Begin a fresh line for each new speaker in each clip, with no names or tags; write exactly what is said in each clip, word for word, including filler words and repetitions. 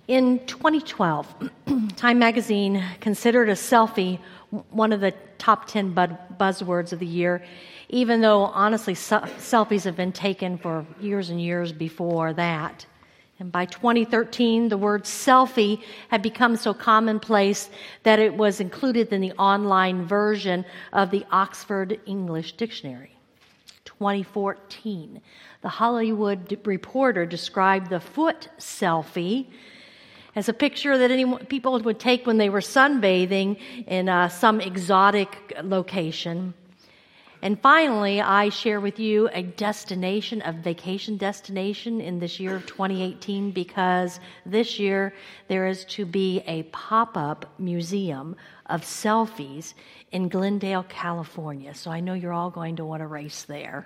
In twenty twelve, Time magazine considered a selfie one of the top ten buzzwords of the year, even though, honestly, selfies have been taken for years and years before that. And by twenty thirteen, the word selfie had become so commonplace that it was included in the online version of the Oxford English Dictionary. twenty fourteen, the Hollywood Reporter described the foot selfie as a picture that anyone, people would take when they were sunbathing in uh, some exotic location. And finally, I share with you a destination, a vacation destination in this year of twenty eighteen, because this year there is to be a pop-up museum of selfies in Glendale, California. So I know you're all going to want to race there.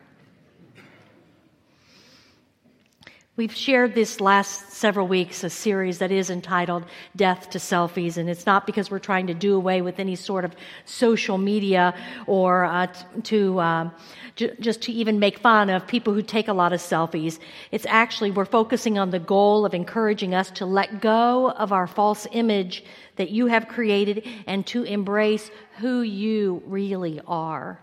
We've shared this last several weeks a series that is entitled Death to Selfies, and it's not because we're trying to do away with any sort of social media or uh, t- to uh, j- just to even make fun of people who take a lot of selfies. It's actually, we're focusing on the goal of encouraging us to let go of our false image that you have created and to embrace who you really are.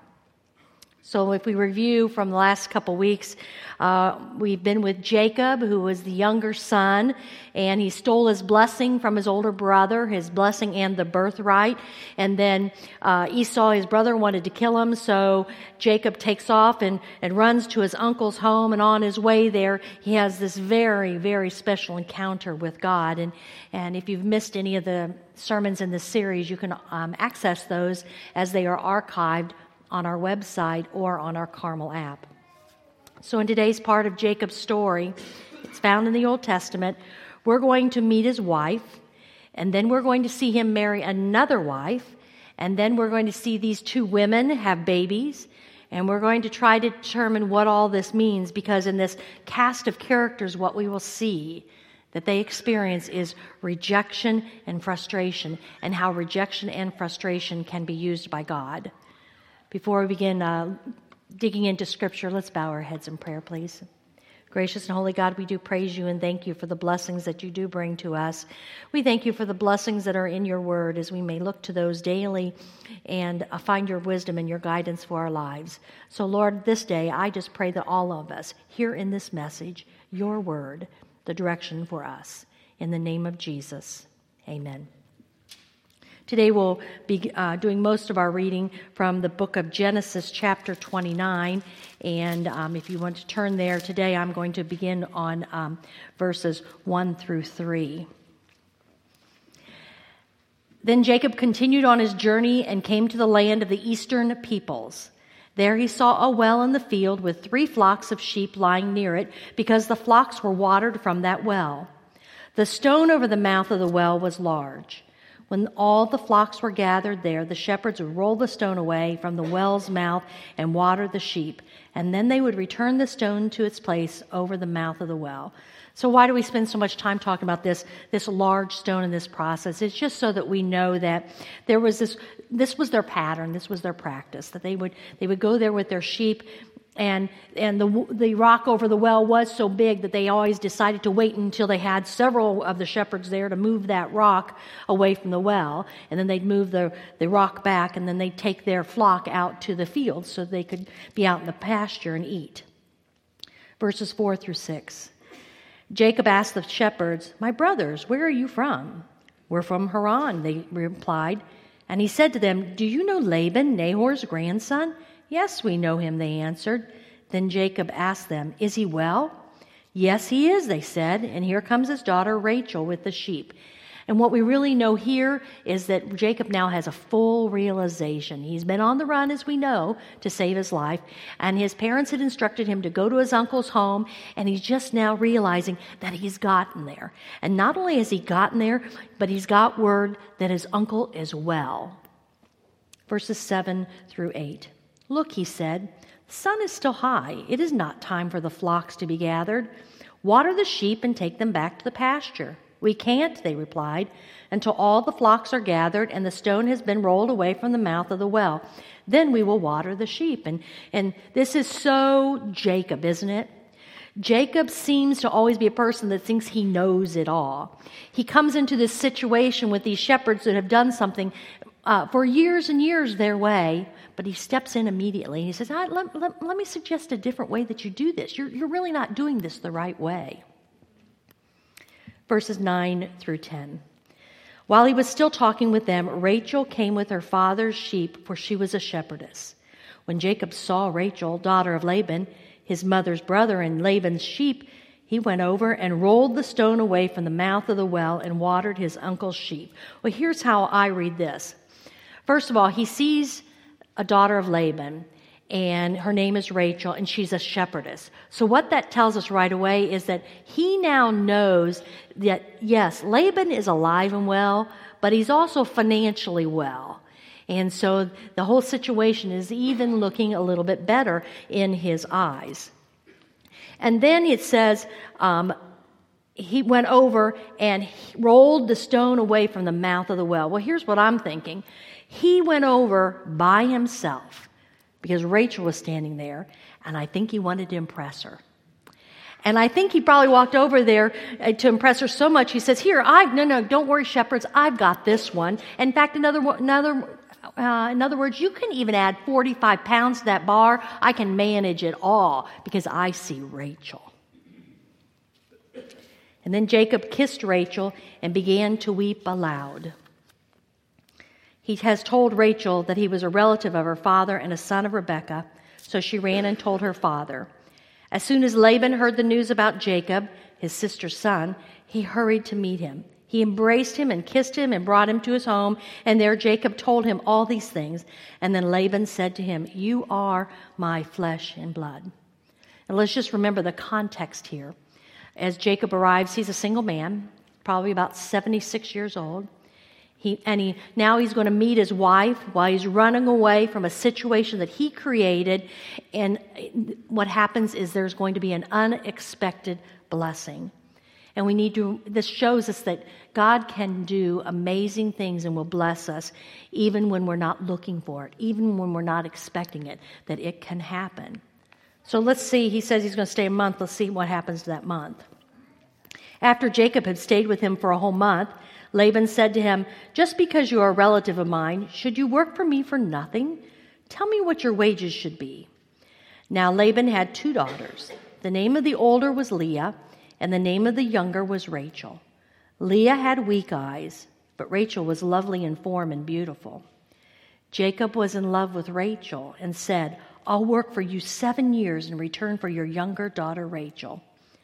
So if we review from the last couple weeks, uh, we've been with Jacob, who was the younger son, and he stole his blessing from his older brother, his blessing and the birthright. And then uh, Esau, his brother, wanted to kill him, so Jacob takes off and, and runs to his uncle's home, and on his way there, he has this very, very special encounter with God. And, and if you've missed any of the sermons in this series, you can um, access those as they are archived on our website or on our Carmel app. So in today's part of Jacob's story, it's found in the Old Testament, we're going to meet his wife, and then we're going to see him marry another wife, and then we're going to see these two women have babies, and we're going to try to determine what all this means, because in this cast of characters, what we will see that they experience is rejection and frustration, and how rejection and frustration can be used by God. Before we begin uh, digging into Scripture, let's bow our heads in prayer, please. Gracious and holy God, we do praise you and thank you for the blessings that you do bring to us. We thank you for the blessings that are in your word, as we may look to those daily and uh, find your wisdom and your guidance for our lives. So, Lord, this day, I just pray that all of us hear in this message your word, the direction for us. In the name of Jesus, amen. Today we'll be uh, doing most of our reading from the book of Genesis, chapter twenty-nine. And um, if you want to turn there today, I'm going to begin on um, verses one through three. Then Jacob continued on his journey and came to the land of the eastern peoples. There he saw a well in the field with three flocks of sheep lying near it, because the flocks were watered from that well. The stone over the mouth of the well was large. When all the flocks were gathered there, the shepherds would roll the stone away from the well's mouth and water the sheep, and then they would return the stone to its place over the mouth of the well. So why do we spend so much time talking about this, this large stone in this process? It's just so that we know that there was this, this was their pattern, this was their practice, that they would, they would go there with their sheep, and and the the rock over the well was so big that they always decided to wait until they had several of the shepherds there to move that rock away from the well, and then they'd move the, the rock back, and then they'd take their flock out to the fields so they could be out in the pasture and eat. Verses four through six. Jacob asked the shepherds, "My brothers, where are you from?" "We're from Haran," they replied. And he said to them, "Do you know Laban, Nahor's grandson?" "Yes, we know him," they answered. Then Jacob asked them, "Is he well?" "Yes, he is," they said, "and here comes his daughter Rachel with the sheep." And what we really know here is that Jacob now has a full realization. He's been on the run, as we know, to save his life, and his parents had instructed him to go to his uncle's home, and he's just now realizing that he's gotten there. And not only has he gotten there, but he's got word that his uncle is well. Verses seven through eight. "Look," he said, "the sun is still high. It is not time for the flocks to be gathered. Water the sheep and take them back to the pasture." "We can't," they replied, "until all the flocks are gathered and the stone has been rolled away from the mouth of the well. Then we will water the sheep." And, and this is so Jacob, isn't it? Jacob seems to always be a person that thinks he knows it all. He comes into this situation with these shepherds that have done something uh, for years and years their way, but he steps in immediately. He says, ah, let, let, let me suggest a different way that you do this. You're, you're really not doing this the right way. Verses nine through ten. While he was still talking with them, Rachel came with her father's sheep, for she was a shepherdess. When Jacob saw Rachel, daughter of Laban, his mother's brother, and Laban's sheep, he went over and rolled the stone away from the mouth of the well and watered his uncle's sheep. Well, here's how I read this. First of all, he sees a daughter of Laban, and her name is Rachel, and she's a shepherdess. So what that tells us right away is that he now knows that, yes, Laban is alive and well, but he's also financially well. And so the whole situation is even looking a little bit better in his eyes. And then it says um, he went over and rolled the stone away from the mouth of the well. Well, here's what I'm thinking. He went over by himself because Rachel was standing there, and I think he wanted to impress her. And I think he probably walked over there to impress her so much, he says, here, I no, no, don't worry, shepherds, I've got this one. In fact, another another Uh, in other words, you can even add forty-five pounds to that bar. I can manage it all because I see Rachel. And then Jacob kissed Rachel and began to weep aloud. He has told Rachel that he was a relative of her father and a son of Rebekah, so she ran and told her father. As soon as Laban heard the news about Jacob, his sister's son, he hurried to meet him. He embraced him and kissed him and brought him to his home. And there Jacob told him all these things. And then Laban said to him, you are my flesh and blood. And let's just remember the context here. As Jacob arrives, he's a single man, probably about seventy-six years old. He, and he, now he's going to meet his wife while he's running away from a situation that he created. And what happens is there's going to be an unexpected blessing. And we need to, this shows us that God can do amazing things and will bless us even when we're not looking for it, even when we're not expecting it, that it can happen. So let's see, he says he's going to stay a month. Let's see what happens to that month. After Jacob had stayed with him for a whole month, Laban said to him, just because you are a relative of mine, should you work for me for nothing? Tell me what your wages should be. Now Laban had two daughters. The name of the older was Leah, and the name of the younger was Rachel. Leah had weak eyes, but Rachel was lovely in form and beautiful. Jacob was in love with Rachel and said, I'll work for you seven years in return for your younger daughter Rachel.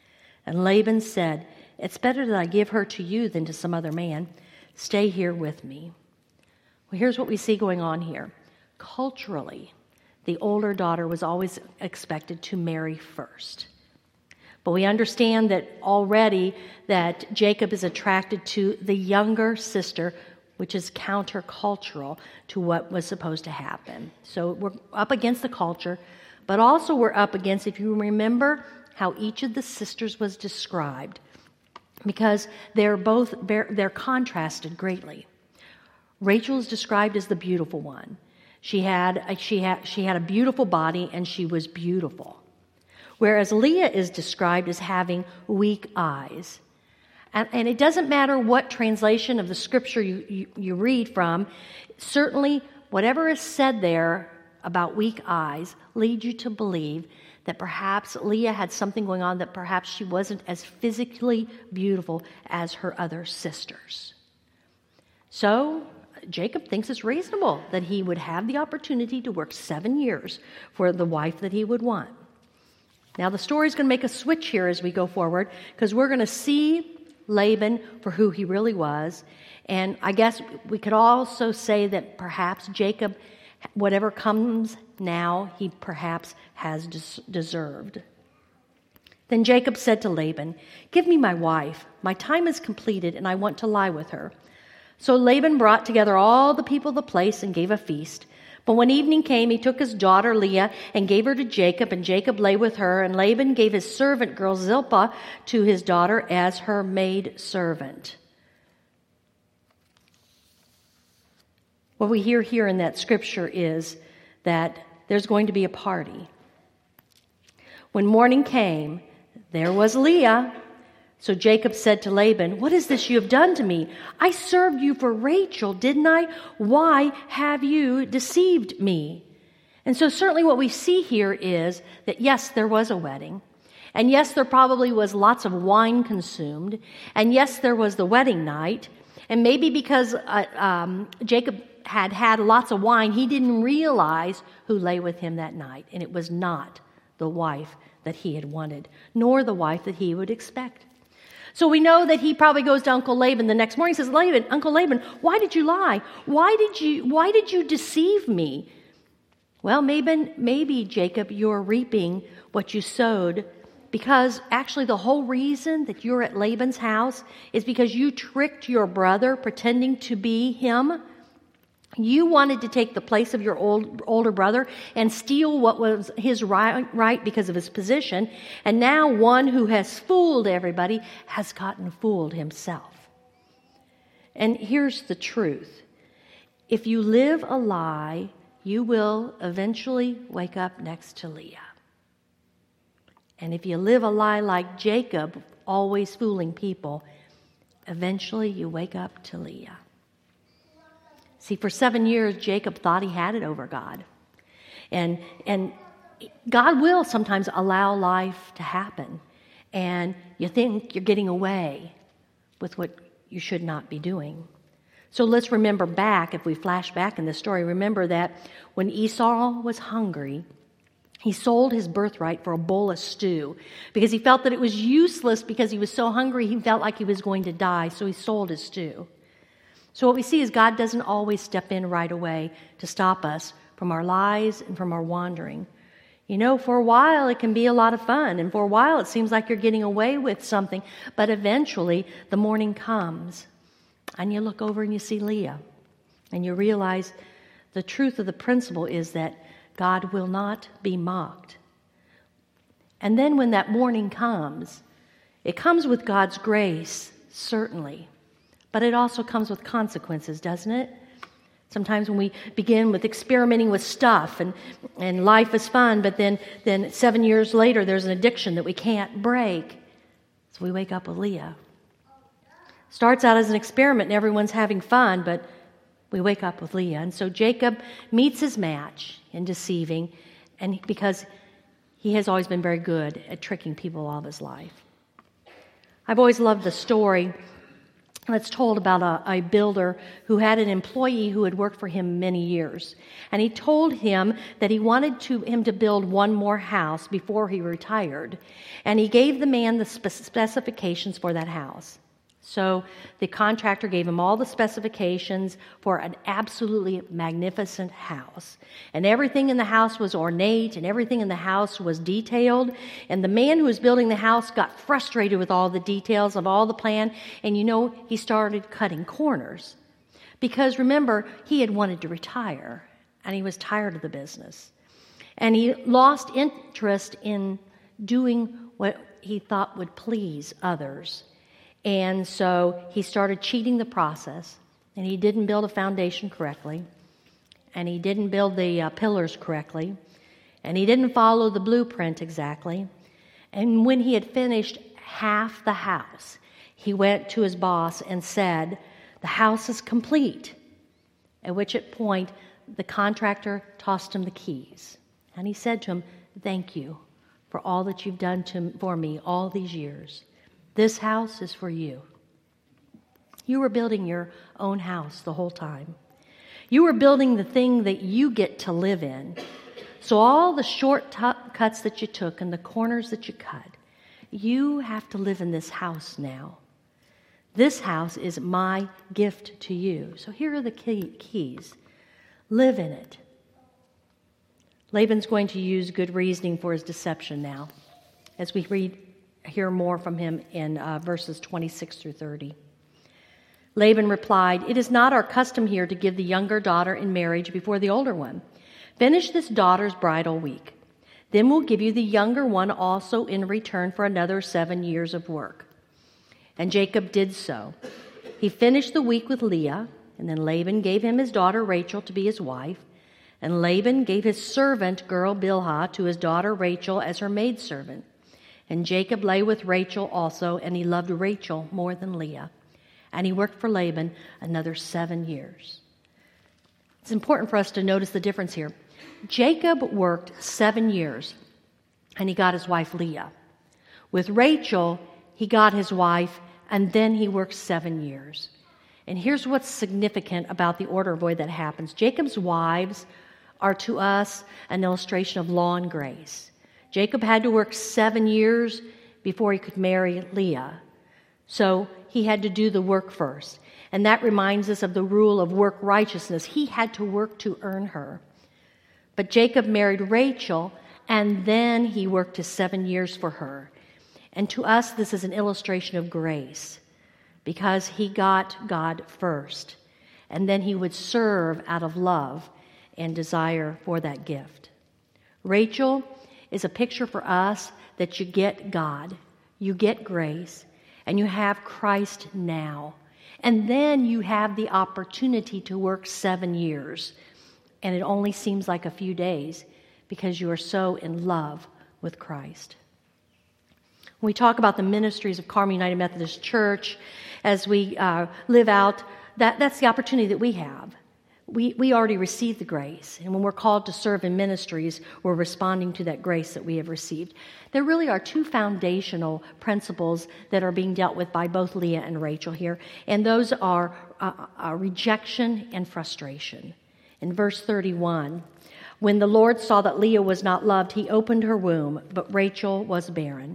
And Laban said, it's better that I give her to you than to some other man. Stay here with me. Well, here's what we see going on here. Culturally, the older daughter was always expected to marry first. But we understand that already that Jacob is attracted to the younger sister, which is countercultural to what was supposed to happen. So we're up against the culture, but also we're up against, if you remember, how each of the sisters was described, because they're both they're contrasted greatly. Rachel is described as the beautiful one. She had she had she had a beautiful body and she was beautiful. Whereas Leah is described as having weak eyes. And, and it doesn't matter what translation of the scripture you, you, you read from, certainly whatever is said there about weak eyes leads you to believe that perhaps Leah had something going on, that perhaps she wasn't as physically beautiful as her other sisters. So Jacob thinks it's reasonable that he would have the opportunity to work seven years for the wife that he would want. Now, the story's going to make a switch here as we go forward, because we're going to see Laban for who he really was. And I guess we could also say that perhaps Jacob, whatever comes now, he perhaps has des- deserved. Then Jacob said to Laban, give me my wife. My time is completed, and I want to lie with her. So Laban brought together all the people of the place and gave a feast. But when evening came, he took his daughter Leah and gave her to Jacob, and Jacob lay with her, and Laban gave his servant girl Zilpah to his daughter as her maid servant. What we hear here in that scripture is that there's going to be a party. When morning came, There was Leah. So Jacob said to Laban, "What is this you have done to me? I served you for Rachel, didn't I? Why have you deceived me?" And so certainly what we see here is that yes, there was a wedding. And yes, there probably was lots of wine consumed. And yes, there was the wedding night. And maybe because uh, um, Jacob had had lots of wine, he didn't realize who lay with him that night. And it was not the wife that he had wanted, nor the wife that he would expect. So we know that he probably goes to Uncle Laban the next morning and says, Laban, Uncle Laban, why did you lie? Why did you, why did you deceive me? Well, maybe, maybe, Jacob, you're reaping what you sowed, because actually the whole reason that you're at Laban's house is because you tricked your brother pretending to be him. You wanted to take the place of your old, older brother and steal what was his right, right because of his position. And now one who has fooled everybody has gotten fooled himself. And here's the truth. If you live a lie, you will eventually wake up next to Leah. And if you live a lie like Jacob, always fooling people, eventually you wake up to Leah. See, for seven years, Jacob thought he had it over God. And, and God will sometimes allow life to happen. And you think you're getting away with what you should not be doing. So let's remember back, if we flash back in the story, remember that when Esau was hungry, he sold his birthright for a bowl of stew because he felt that it was useless because he was so hungry, he felt like he was going to die, so he sold his stew. So what we see is God doesn't always step in right away to stop us from our lies and from our wandering. You know, for a while it can be a lot of fun, and for a while it seems like you're getting away with something, but eventually the morning comes, and you look over and you see Leah, and you realize the truth of the principle is that God will not be mocked. And then when that morning comes, it comes with God's grace, certainly. But it also comes with consequences, doesn't it? Sometimes when we begin with experimenting with stuff and, and life is fun, but then, then seven years later there's an addiction that we can't break. So we wake up with Leah. Starts out as an experiment and everyone's having fun, but we wake up with Leah. And so Jacob meets his match in deceiving, and because he has always been very good at tricking people all of his life. I've always loved the story that's told about a, a builder who had an employee who had worked for him many years. And he told him that he wanted to, him to build one more house before he retired. And he gave the man the spe- specifications for that house. So the contractor gave him all the specifications for an absolutely magnificent house. And everything in the house was ornate, and everything in the house was detailed. And the man who was building the house got frustrated with all the details of all the plan. And you know, he started cutting corners. Because remember, he had wanted to retire, and he was tired of the business. And he lost interest in doing what he thought would please others. And so he started cheating the process, and he didn't build a foundation correctly, and he didn't build the uh, pillars correctly, and he didn't follow the blueprint exactly. And when he had finished half the house, he went to his boss and said, "The house is complete," at which point the contractor tossed him the keys. And he said to him, "Thank you for all that you've done to, for me all these years. This house is for you." You were building your own house the whole time. You were building the thing that you get to live in. So all the short t- cuts that you took and the corners that you cut, you have to live in this house now. This house is my gift to you. So here are the key- keys. Live in it. Laban's going to use good reasoning for his deception now, as we read hear more from him in uh, verses twenty-six through thirty. Laban replied, "It is not our custom here to give the younger daughter in marriage before the older one. Finish this daughter's bridal week. Then we'll give you the younger one also in return for another seven years of work." And Jacob did so. He finished the week with Leah, and then Laban gave him his daughter Rachel to be his wife. And Laban gave his servant girl Bilhah to his daughter Rachel as her maidservant. And Jacob lay with Rachel also, and he loved Rachel more than Leah. And he worked for Laban another seven years. It's important for us to notice the difference here. Jacob worked seven years, and he got his wife Leah. With Rachel, he got his wife, and then he worked seven years. And here's what's significant about the order of the way that happens. Jacob's wives are to us an illustration of law and grace. Jacob had to work seven years before he could marry Leah. So he had to do the work first. And that reminds us of the rule of work righteousness. He had to work to earn her. But Jacob married Rachel, and then he worked his seven years for her. And to us, this is an illustration of grace, because he got God first, and then he would serve out of love and desire for that gift. Rachel is a picture for us that you get God, you get grace, and you have Christ now. And then you have the opportunity to work seven years. And it only seems like a few days because you are so in love with Christ. When we talk about the ministries of Carmel United Methodist Church as we uh, live out, that, that's the opportunity that we have. We, we already received the grace, and when we're called to serve in ministries, we're responding to that grace that we have received. There really are two foundational principles that are being dealt with by both Leah and Rachel here, and those are uh, uh, rejection and frustration. In verse thirty-one, when the Lord saw that Leah was not loved, he opened her womb, but Rachel was barren.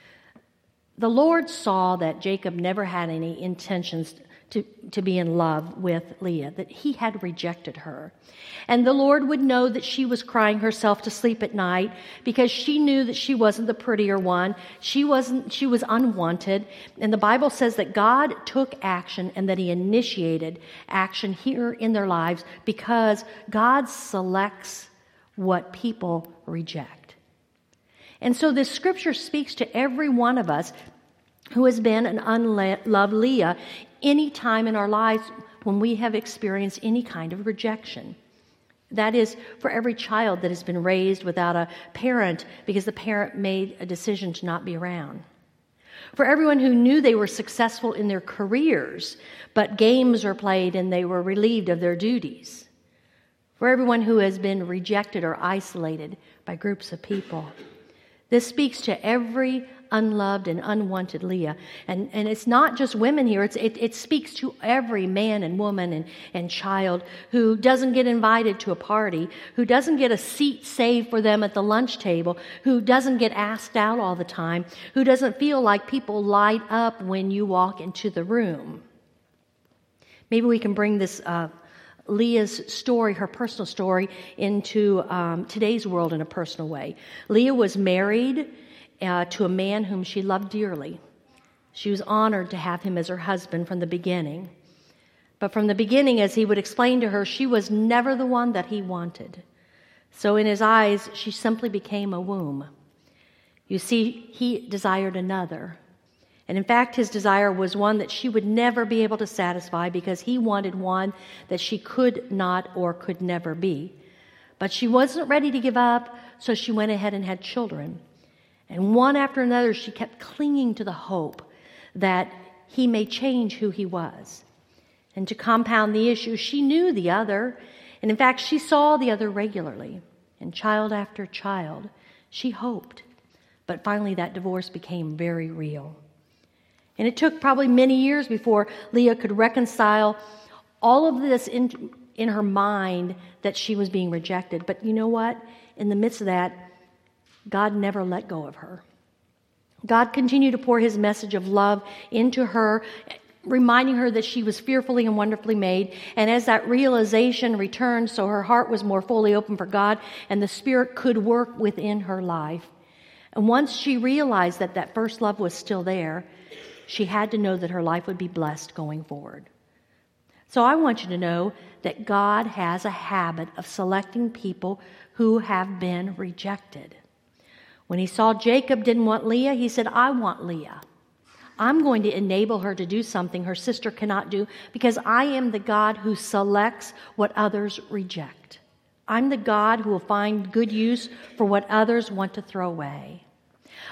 The Lord saw that Jacob never had any intentions To, to be in love with Leah, that he had rejected her. And the Lord would know that she was crying herself to sleep at night because she knew that she wasn't the prettier one. She wasn't, she was unwanted. And the Bible says that God took action and that he initiated action here in their lives because God selects what people reject. And so this scripture speaks to every one of us who has been an unloved Leah any time in our lives when we have experienced any kind of rejection. That is, for every child that has been raised without a parent because the parent made a decision to not be around. For everyone who knew they were successful in their careers, but games were played and they were relieved of their duties. For everyone who has been rejected or isolated by groups of people. This speaks to every unloved and unwanted Leah. And, and it's not just women here. It's, it, it speaks to every man and woman and, and child who doesn't get invited to a party, who doesn't get a seat saved for them at the lunch table, who doesn't get asked out all the time, who doesn't feel like people light up when you walk into the room. Maybe we can bring this uh, Leah's story, her personal story, into um, today's world in a personal way. Leah was married uh, to a man whom she loved dearly. She was honored to have him as her husband from the beginning. But from the beginning, as he would explain to her, she was never the one that he wanted. So in his eyes, she simply became a womb. You see, he desired another. And in fact, his desire was one that she would never be able to satisfy because he wanted one that she could not or could never be. But she wasn't ready to give up, so she went ahead and had children. And one after another, she kept clinging to the hope that he may change who he was. And to compound the issue, she knew the other. And in fact, she saw the other regularly. And child after child, she hoped. But finally, that divorce became very real. And it took probably many years before Leah could reconcile all of this in, in her mind that she was being rejected. But you know what? In the midst of that, God never let go of her. God continued to pour his message of love into her, reminding her that she was fearfully and wonderfully made. And as that realization returned, so her heart was more fully open for God, and the Spirit could work within her life. And once she realized that that first love was still there, she had to know that her life would be blessed going forward. So I want you to know that God has a habit of selecting people who have been rejected. When he saw Jacob didn't want Leah, he said, I want Leah. I'm going to enable her to do something her sister cannot do because I am the God who selects what others reject. I'm the God who will find good use for what others want to throw away.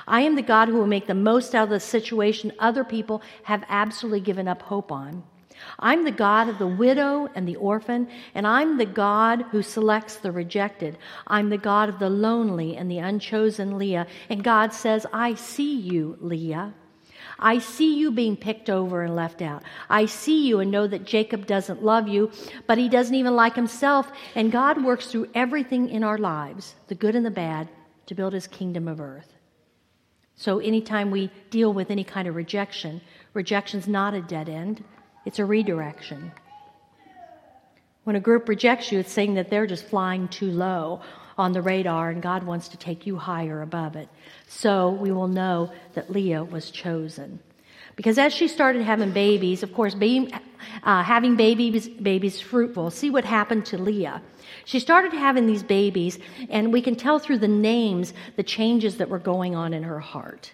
I am the God who will make the most out of the situation other people have absolutely given up hope on. I'm the God of the widow and the orphan, and I'm the God who selects the rejected. I'm the God of the lonely and the unchosen Leah. And God says, I see you, Leah. I see you being picked over and left out. I see you and know that Jacob doesn't love you, but he doesn't even like himself. And God works through everything in our lives, the good and the bad, to build his kingdom of earth. So anytime we deal with any kind of rejection, rejection's not a dead end. It's a redirection. When a group rejects you, it's saying that they're just flying too low on the radar and God wants to take you higher above it. So we will know that Leah was chosen. Because as she started having babies, of course, baby, uh, having babies, babies fruitful. See what happened to Leah. She started having these babies, and we can tell through the names the changes that were going on in her heart.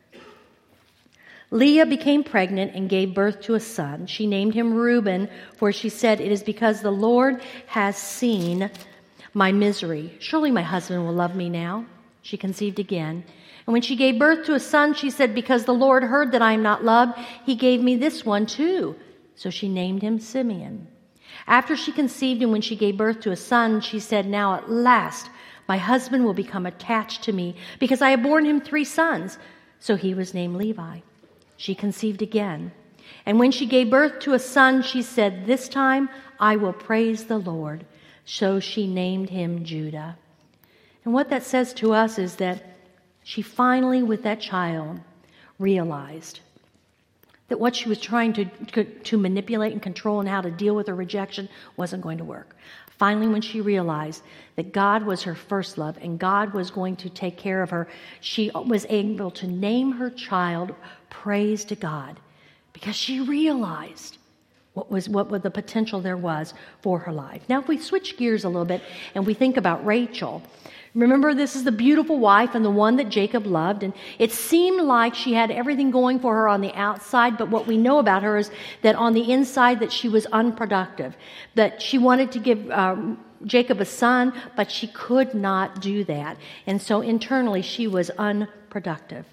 Leah became pregnant and gave birth to a son. She named him Reuben, for she said, it is because the Lord has seen my misery. Surely my husband will love me now. She conceived again. And when she gave birth to a son, she said, because the Lord heard that I am not loved, he gave me this one too. So she named him Simeon. After she conceived and when she gave birth to a son, she said, now at last my husband will become attached to me because I have borne him three sons. So he was named Levi. She conceived again. And when she gave birth to a son, she said, this time I will praise the Lord. So she named him Judah. And what that says to us is that she finally, with that child, realized that what she was trying to, to manipulate and control and how to deal with her rejection wasn't going to work. Finally, when she realized that God was her first love and God was going to take care of her, she was able to name her child Praise to God, because she realized what was what was the potential there was for her life. Now, if we switch gears a little bit and we think about Rachel, remember this is the beautiful wife and the one that Jacob loved, and it seemed like she had everything going for her on the outside, but what we know about her is that on the inside that she was unproductive, that she wanted to give um, Jacob a son, but she could not do that, and so internally she was unproductive.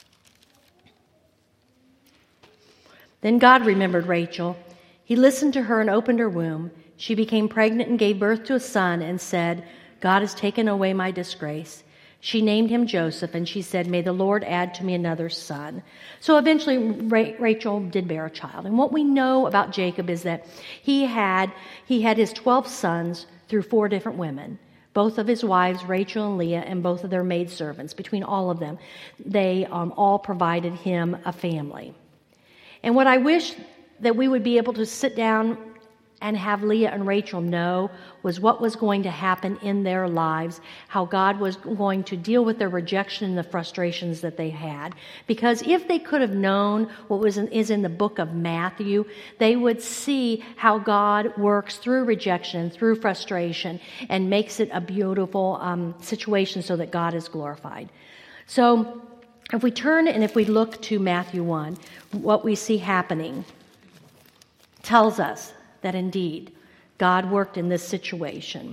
Then God remembered Rachel. He listened to her and opened her womb. She became pregnant and gave birth to a son and said, God has taken away my disgrace. She named him Joseph, and she said, may the Lord add to me another son. So eventually Ra- Rachel did bear a child. And what we know about Jacob is that he had, he had his twelve sons through four different women. Both of his wives, Rachel and Leah, and both of their maidservants. Between all of them, they um, all provided him a family. And what I wish that we would be able to sit down and have Leah and Rachel know was what was going to happen in their lives, how God was going to deal with their rejection and the frustrations that they had. Because if they could have known what was in, is in the book of Matthew, they would see how God works through rejection, through frustration, and makes it a beautiful um, situation so that God is glorified. So if we turn and if we look to Matthew one, what we see happening tells us that indeed God worked in this situation.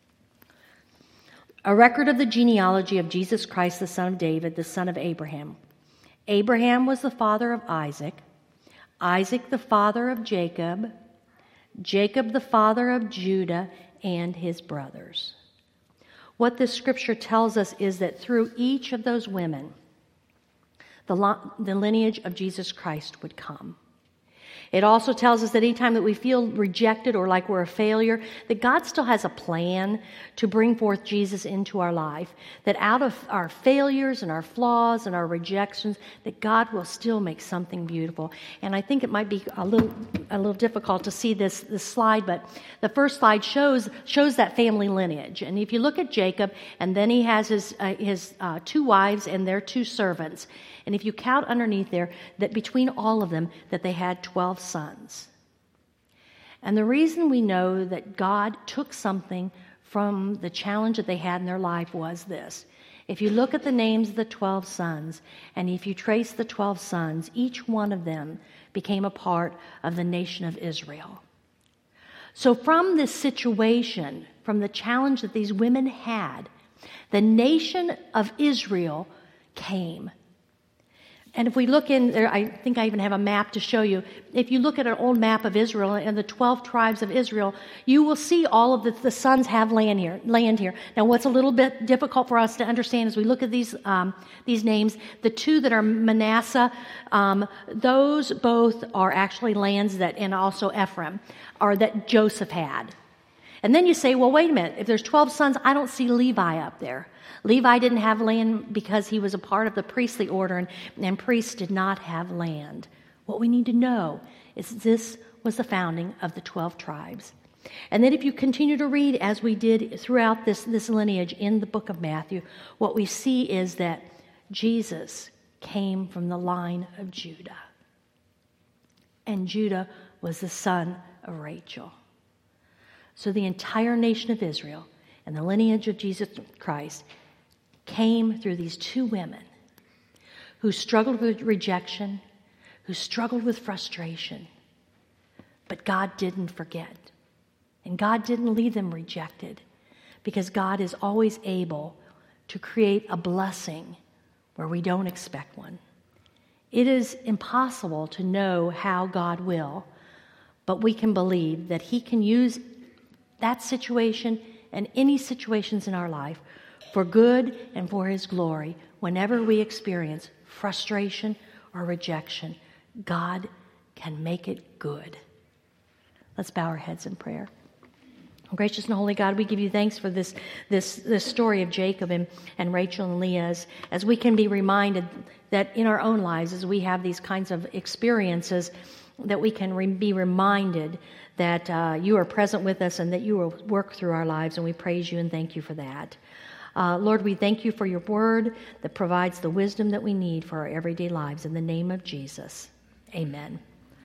A record of the genealogy of Jesus Christ, the son of David, the son of Abraham. Abraham was the father of Isaac, Isaac the father of Jacob, Jacob the father of Judah and his brothers. What this scripture tells us is that through each of those women, The, the lineage of Jesus Christ would come. It also tells us that anytime that we feel rejected or like we're a failure, that God still has a plan to bring forth Jesus into our life. That out of our failures and our flaws and our rejections, that God will still make something beautiful. And I think it might be a little a little difficult to see this, this slide, but the first slide shows shows that family lineage. And if you look at Jacob, and then he has his uh, his uh, two wives and their two servants. And if you count underneath there, that between all of them, that they had twelve sons. And the reason we know that God took something from the challenge that they had in their life was this. If you look at the names of the twelve sons, and if you trace the twelve sons, each one of them became a part of the nation of Israel. So from this situation, from the challenge that these women had, the nation of Israel came. And if we look in there, I think I even have a map to show you. If you look at an old map of Israel and the twelve tribes of Israel, you will see all of the, the sons have land here. Land here. Now, what's a little bit difficult for us to understand as we look at these um, these names, the two that are Manasseh, um, those both are actually lands that, and also Ephraim, are that Joseph had. And then you say, well, wait a minute. If there's twelve sons, I don't see Levi up there. Levi didn't have land because he was a part of the priestly order, and, and priests did not have land. What we need to know is this was the founding of the twelve tribes. And then if you continue to read, as we did throughout this, this lineage in the book of Matthew, what we see is that Jesus came from the line of Judah. And Judah was the son of Rachel. So the entire nation of Israel and the lineage of Jesus Christ came through these two women who struggled with rejection, who struggled with frustration. But God didn't forget. And God didn't leave them rejected, because God is always able to create a blessing where we don't expect one. It is impossible to know how God will, but we can believe that He can use that situation and any situations in our life for good and for His glory. Whenever we experience frustration or rejection, God can make it good. Let's bow our heads in prayer. Gracious and holy God, we give you thanks for this this, this story of Jacob and, and Rachel and Leah, as, as we can be reminded that in our own lives, as we have these kinds of experiences, that we can re- be reminded that uh, you are present with us and that you will work through our lives, and we praise you and thank you for that. Uh, Lord, we thank you for your word that provides the wisdom that we need for our everyday lives. In the name of Jesus, amen.